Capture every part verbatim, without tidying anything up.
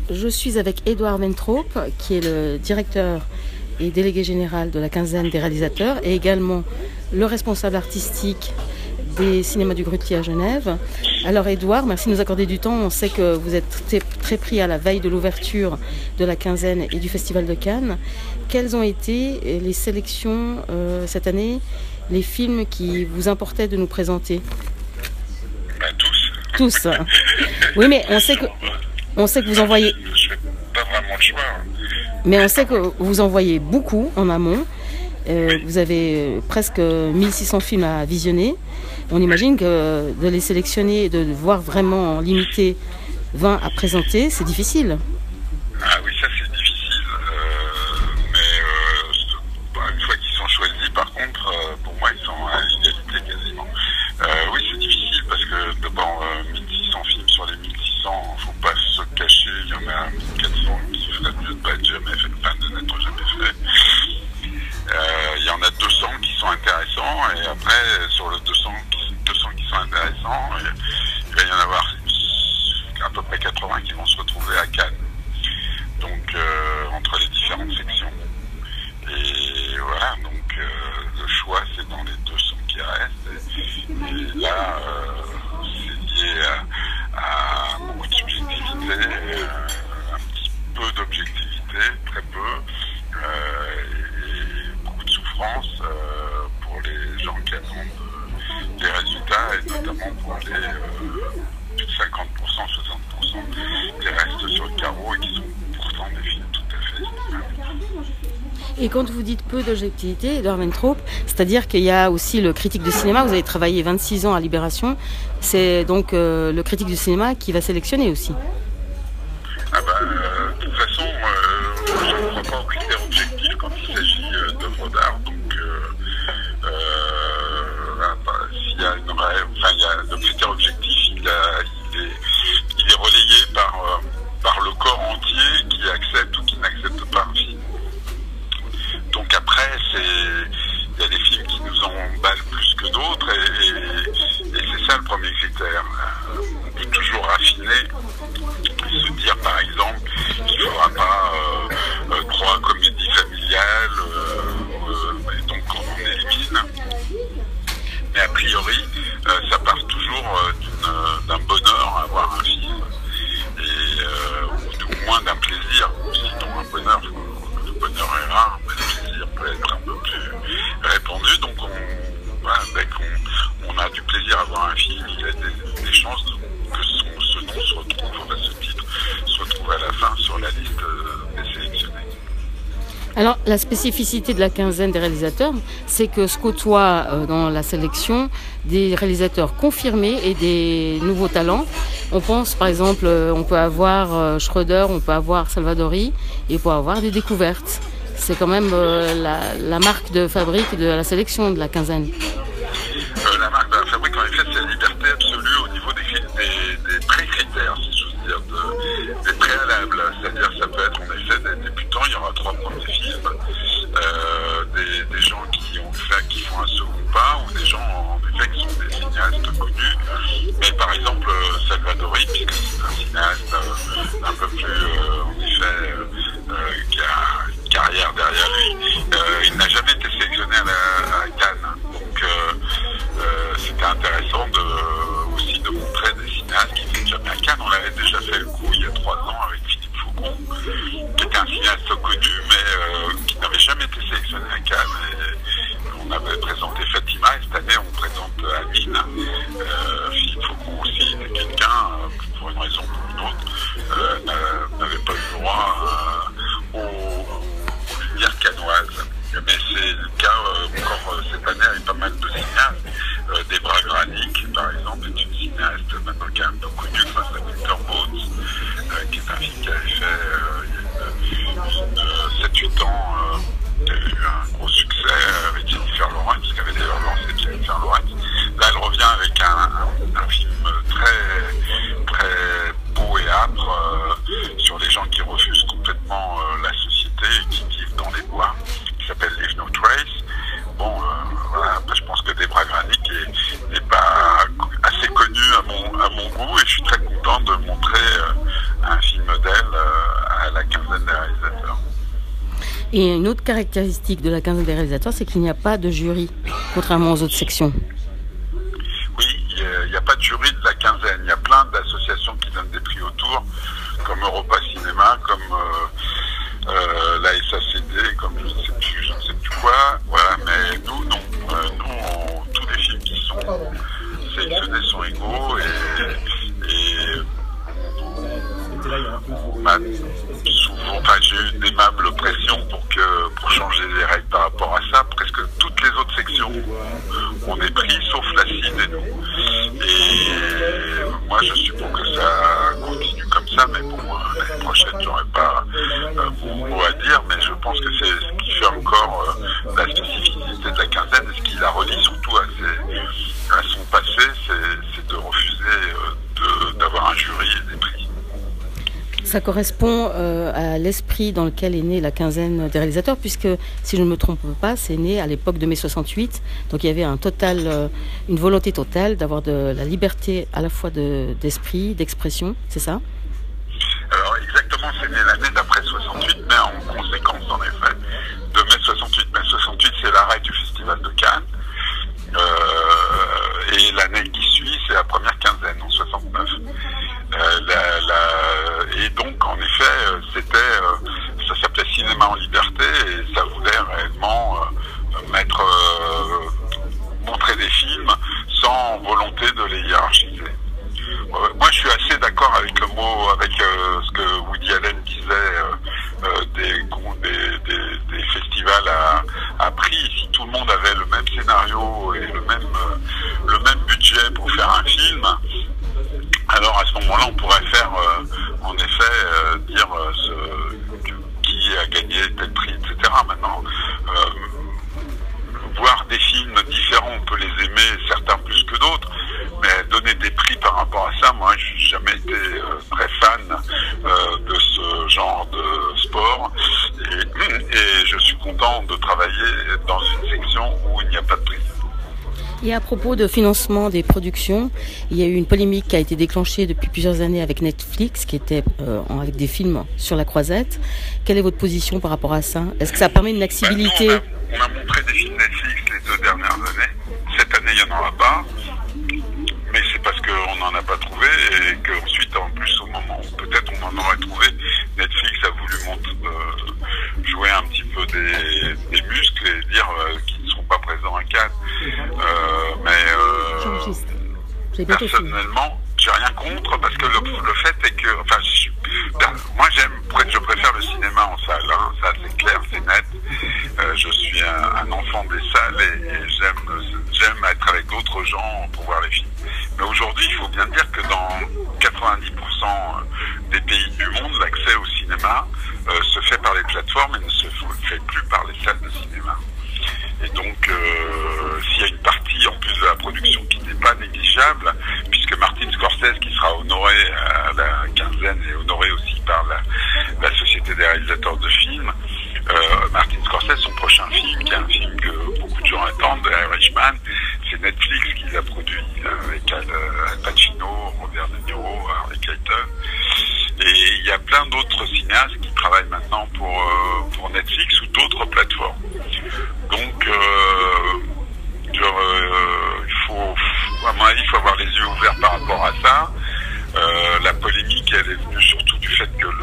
Je suis avec Édouard Wentroop, qui est le directeur et délégué général de la quinzaine des réalisateurs et également le responsable artistique des cinémas du Grutier à Genève. Alors Édouard, merci de nous accorder du temps. On sait que vous êtes très pris à la veille de l'ouverture de la quinzaine et du Festival de Cannes. Quelles ont été les sélections euh, cette année, les films qui vous importaient de nous présenter? Ben, tous. Tous. Oui, mais on sait que, on sait que vous envoyez... Je fais pas vraiment le choix. Mais on sait que vous envoyez beaucoup en amont. Euh, oui. Vous avez presque mille six cents films à visionner. On imagine que de les sélectionner et de voir vraiment limiter vingt à présenter, c'est difficile. Ah oui, ça c'est difficile. Euh, mais euh, une fois qu'ils sont choisis, par contre, euh, pour moi, ils sont à égalité quasiment. Euh, oui, c'est difficile parce que d'abord, euh, mille six cents films sur les mille six cents, faut pas se cacher. Il y en a mille quatre cents qui ferait mieux de ne pas être jamais fait, enfin de n'être jamais fait. Euh, il y en a deux cents qui sont intéressants et après, sur le deux cents qui sont intéressants, il va y en avoir à peu près quatre-vingts qui vont se retrouver à Cannes. Donc, euh, entre les différentes sections. Et voilà, donc euh, le choix, c'est dans les deux cents qui restent. Et, et là, euh, c'est lié à, à beaucoup de subjectivité, euh, un petit peu d'objectivité, très peu, euh, et, et beaucoup de souffrance euh, pour les gens qui attendent des résultats, et notamment pour les euh, plus de cinquante pour cent, soixante pour cent qui restent sur le carreau et qui sont pourtant des films tout à fait estimables. Et quand vous dites peu d'objectivité, Édouard Wentroop, c'est-à-dire qu'il y a aussi le critique de cinéma, vous avez travaillé vingt-six ans à Libération, c'est donc euh, le critique du cinéma qui va sélectionner aussi. Ah bah, euh, de toute façon, euh, je ne crois pas aux critères objectifs quand il s'agit euh, d'œuvres d'art, donc euh, euh, bah, s'il y a une vraie, enfin, il y a le critère objectif, il, a, il, est, il est relayé par, euh, par le corps entier qui accepte ou qui n'accepte pas un film. Donc après, c'est, il y a des films qui nous emballent plus que d'autres, et, et, et c'est ça le premier critère. On peut toujours raffiner, se dire par exemple qu'il ne faudra pas euh, euh, trois comédies familiales, euh, euh, et donc on élimine. Mais a priori, euh, ça part toujours euh, d'une, d'un bonheur à voir un film, et, euh, ou du moins d'un plaisir. Sinon un bonheur, le bonheur est rare, mais le plaisir peut être un peu plus répandu. Donc on, voilà, dès qu'on on a du plaisir à voir un film, il y a des, des chances que son, ce nom se retrouve, enfin, ce titre se retrouve à la fin sur la liste euh, des sélectionnés. Alors, la spécificité de la quinzaine des réalisateurs, c'est que se côtoient euh, dans la sélection des réalisateurs confirmés et des nouveaux talents. On pense, par exemple, euh, on peut avoir euh, Schroeder, on peut avoir Salvadori, et on peut avoir des découvertes. C'est quand même euh, la, la marque de fabrique de la sélection de la quinzaine. Euh, la marque de la fabrique, en effet, c'est la liberté absolue au niveau des, des, des pré-critères, si j'ose dire, de, des préalables. C'est-à-dire, ça peut être en effet des débutants, il y aura trois premiers films, euh, des, des gens qui ont fait, qui font un second pas, ou des gens, en effet, qui sont des cinéastes connus. Mais par exemple, Salvadori, puisque c'est un cinéaste euh, un peu plus, euh, en effet, euh, qui a une carrière derrière lui, euh, il n'a jamais été sélectionné à, la, à Cannes. Donc, euh, euh, c'était intéressant de, aussi de montrer des cinéastes qui viennent jamais à Cannes. On l'avait déjà fait le coup il y a trois ans avec Philippe Faucon, qui était un cinéaste connu, mais euh, qui n'avait jamais été sélectionné à Cannes. Et on avait présenté Fatima, et cette année on présente Amine. Euh, Philippe Faucon aussi était quelqu'un, euh, pour une raison ou pour une autre, euh, n'avait pas eu droit euh, aux, aux lumières cannoises. Mais c'est le cas euh, encore euh, cette année avec pas mal de cinéastes. Euh, Debra Granik, par exemple, est une cinéaste maintenant qui est un peu connue, enfin, c'est Victor Bones, euh, qui est Et une autre caractéristique de la quinzaine des réalisateurs, c'est qu'il n'y a pas de jury, contrairement aux autres sections. Oui, il n'y a, a pas de jury de la quinzaine. Il y a plein d'associations qui donnent des prix autour, comme Europa Cinéma, comme euh, euh, la S A C D, comme je ne sais plus, je ne sais plus quoi. Voilà, mais nous, non. Euh, nous, on, tous les films qui sont sélectionnés sont égaux et, et on m'a souvent, enfin, j'ai eu d'aimable pression pour que pour changer les règles par rapport à ça. Presque toutes les autres sections ont des prix, sauf la C I D et nous. Et moi, je suis pour que ça continue comme ça, mais bon, l'année prochaine, j'aurais pas euh, mon mot à dire, mais je pense que c'est ce qui fait encore euh, la spécificité de la quinzaine, et ce qui la relie surtout à, ses, à son passé, c'est de refuser euh, d'avoir un jury et des prix. Ça correspond euh, à l'esprit dans lequel est née la quinzaine des réalisateurs, puisque, si je ne me trompe pas, c'est né à l'époque de mai soixante-huit. Donc il y avait un total, euh, une volonté totale d'avoir de la liberté à la fois d'esprit, de, d'expression, c'est ça? Alors exactement, c'est né l'année d'après soixante-huit, mais en conséquence en effet de mai soixante-huit. mai soixante-huit, c'est l'arrêt du Festival de Cannes. Euh, et l'année qui suit, c'est la première quinzaine, en soixante-neuf. Euh, la, la, et donc, en effet, c'était, euh, ça s'appelait Cinéma en liberté, et ça voulait réellement euh, mettre, euh, montrer des films sans volonté de les hiérarchiser. Euh, moi, je suis assez d'accord avec le mot, avec euh, ce que Woody Allen disait, euh, euh, des, des, des, des festivals à, à prix. Si tout le monde avait le même scénario et le même, euh, le même budget pour faire un film, alors à ce moment-là, on pourrait faire, euh, en effet, euh, dire euh, ce, qui a gagné tel prix, et cetera. Maintenant, euh, voir des films différents, on peut les aimer, certains plus que d'autres, mais donner des prix par rapport à ça, moi, je n'ai jamais été euh, très fan euh, de ce genre de sport, et, et je suis content de travailler dans une section où il n'y a pas de prix. Et à propos de financement des productions, il y a eu une polémique qui a été déclenchée depuis plusieurs années avec Netflix, qui était euh, avec des films sur la croisette. Quelle est votre position par rapport à ça? Est-ce que ça permet une accessibilité? Bah nous, on, a, on a montré des films Netflix les deux dernières années. Cette année, il n'y en aura pas. Mais c'est parce qu'on n'en a pas trouvé et qu'ensuite, en plus, au moment où peut-être on en aurait trouvé, Netflix a voulu montre, euh, jouer un petit peu des, des muscles et dire euh, qu'ils ne seront pas présents à Cannes. Euh, mais euh, personnellement, j'ai rien contre parce que le, le fait est que, enfin, je, moi j'aime, je préfère le cinéma en salle, hein, ça c'est clair, c'est net. Euh, je suis un, un enfant des salles et, et j'aime, j'aime être avec d'autres gens pour voir les films. Mais aujourd'hui, il faut bien dire que dans quatre-vingt-dix pour cent des pays du monde, l'accès au cinéma euh, se fait par les plateformes et ne se fait plus par les salles de cinéma. Et donc, euh, s'il y a une partie en plus de la production qui n'est pas négligeable, puisque Martin Scorsese, qui sera honoré à la quinzaine et honoré aussi par la, la Société des réalisateurs de films, euh, Martin Scorsese, son prochain film, qui est un film que beaucoup de gens attendent, The Irishman, c'est Netflix qui l'a produit avec Al, Al Pacino, Robert De Niro, Harvey Keitel. Et il y a plein d'autres cinéastes qui travaillent maintenant pour, euh, pour Netflix ou d'autres plateformes. Donc, euh, genre, euh, il faut, à mon avis, il faut avoir les yeux ouverts par rapport à ça. Euh, la polémique, elle est venue surtout du fait que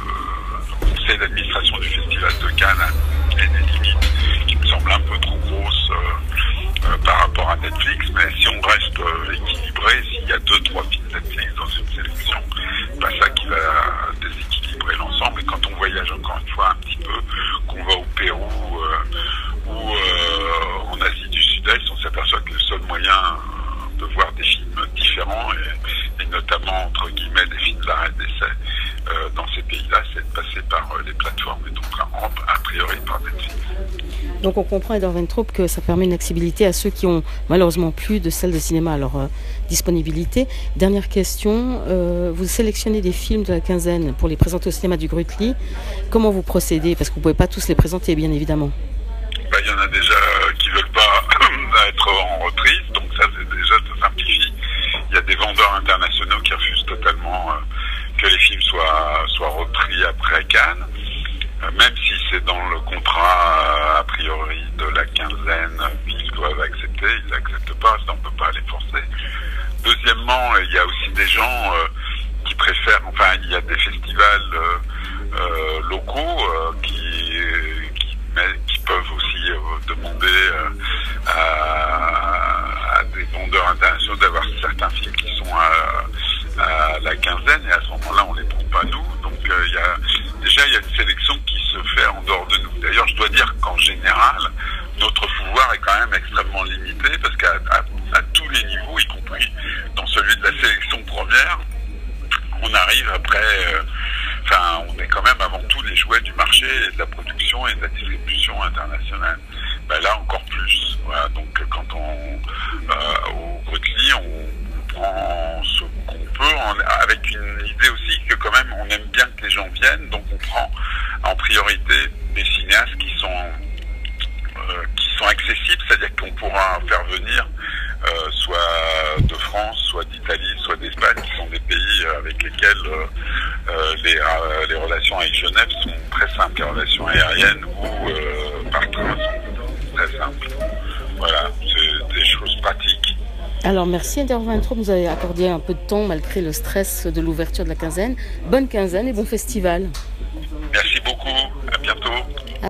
le conseil d'administration du Festival de Cannes a des limites qui me semblent un peu trop grosses euh, euh, par rapport à Netflix. Mais si on reste euh, équilibré, s'il y a deux, trois films Netflix dans une sélection, c'est pas ça qui va déséquilibrer l'ensemble. Et quand on voyage encore une fois un petit peu, qu'on va au Pérou euh, ou euh, en Asie du Sud-Est, on s'aperçoit que le seul moyen euh, de voir des films différents et, et notamment entre guillemets des films d'arrêt d'essai euh, dans ces pays-là, c'est de passer par euh, les plateformes et donc a priori par Netflix. Donc on comprend, Edouard Wentroop, que ça permet une accessibilité à ceux qui ont malheureusement plus de salles de cinéma à leur euh, disponibilité. Dernière question, euh, vous sélectionnez des films de la quinzaine pour les présenter au cinéma du Grutli. Comment vous procédez? Parce que vous ne pouvez pas tous les présenter, bien évidemment. Bah, y en a déjà qui ne veulent pas être en reprise, donc ça c'est déjà, ça simplifie. Il y a des vendeurs internationaux qui refusent totalement euh, que les films soient, soient repris après Cannes. Même si c'est c'est dans le contrat a priori de la quinzaine qu'ils doivent accepter. Ils n'acceptent pas, ça on ne peut pas les forcer. Deuxièmement, il y a aussi des gens euh, qui préfèrent, enfin il y a des festivals euh, euh, locaux euh, qui, qui, mais, qui peuvent aussi euh, demander euh, à, à des vendeurs internationaux d'avoir certains films qui sont à, à la quinzaine, et à ce moment-là on les prend pas nous. Donc euh, il y a, déjà il y a une sélection qui se fait en dehors de nous. D'ailleurs je dois dire qu'en général notre pouvoir est quand même extrêmement limité, parce qu'à à, à tous les niveaux, y compris dans celui de la sélection première, on arrive après, euh, enfin on est quand même avant tout les jouets du marché et de la production et de la distribution internationale. Ben là encore plus. Voilà, donc quand on euh, au Grutli, on, on prend ce qu'on peut, en, avec une idée aussi que quand même on aime bien que les gens viennent, donc on prend en priorité des cinéastes qui sont euh, qui sont accessibles, c'est-à-dire qu'on pourra faire venir euh, soit de France, soit d'Italie, soit d'Espagne, qui sont des pays avec lesquels euh, euh, les, euh, les relations avec Genève sont très simples, les relations aériennes ou euh, par train sont très simples. Voilà, c'est des choses pratiques. Alors merci Inter Weintraub, vous avez accordé un peu de temps malgré le stress de l'ouverture de la quinzaine. Bonne quinzaine et bon festival.